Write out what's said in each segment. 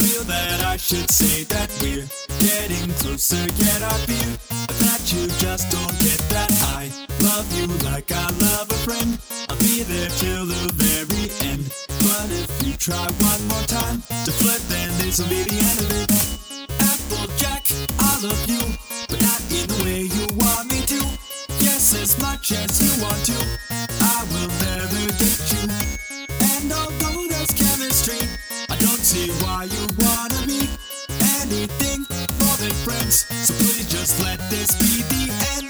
feel that I should say that we're getting closer, yet I fear that you just don't get that I love you like I love a friend. I'll be there till the very end. But if you try one more time to flirt, then this'll be the end of it. Applejack, I love you, but not in the way you want me to. Yes, as much as you want to, I will never date you. And although there's chemistry, I don't see why you wanna be anything more than friends. So please just let this be the end.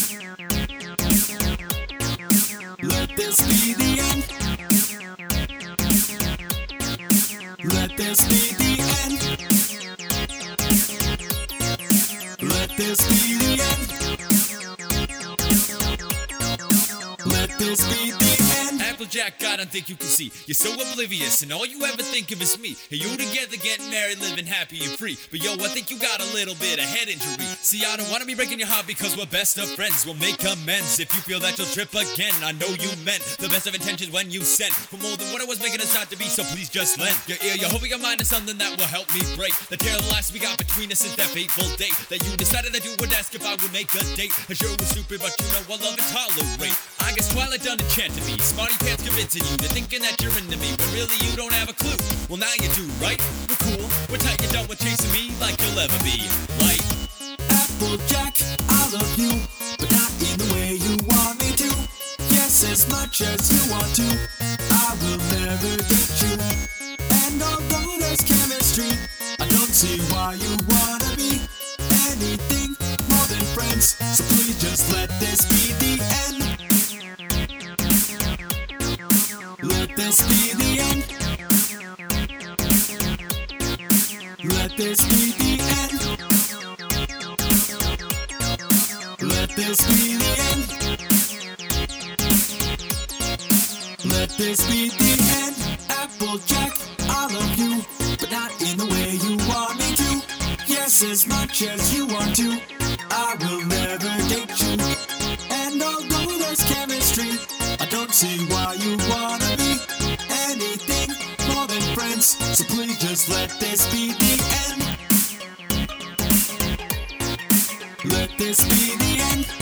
Let this be the end. Let this be the end. Let this be the end. Let this be the end. Applejack, I don't think you can see. You're so oblivious, and all you ever think of is me. And you together getting married, living happy and free. But yo, I think you got a little bit of head injury. See, I don't wanna be breaking your heart because we're best of friends. We'll make amends if you feel that you'll trip again. I know you meant the best of intentions when you sent for more than what I was making us out to be. So please just lend your ear, your hoping your mind is something that will help me break the tear of the last we got between us since that fateful date that you decided that you would ask if I would make a date. I sure was stupid, but you know I love and tolerate. I guess Twilight done enchanted me. Smarty pants convincing you. They're thinking that you're into me, but really you don't have a clue. Well, now you do, right? We're cool. We're tight. You're done with chasing me like you'll ever be. Like Applejack, I love you, but not in the way you want me to. Yes, as much as you want to, I will never date you. And although there's chemistry, I don't see why you wanna be anything more than friends. So please just let this be the end. Let this be the end. Let this be the end. Let this be the end. Let this be the end. Applejack, I love you, but not in the way you want me to. Yes, as much as you want to, I will never date you. And although there's chemistry, I don't see why you wanna be anything more than friends. So please just let this be the end. Let this be the end.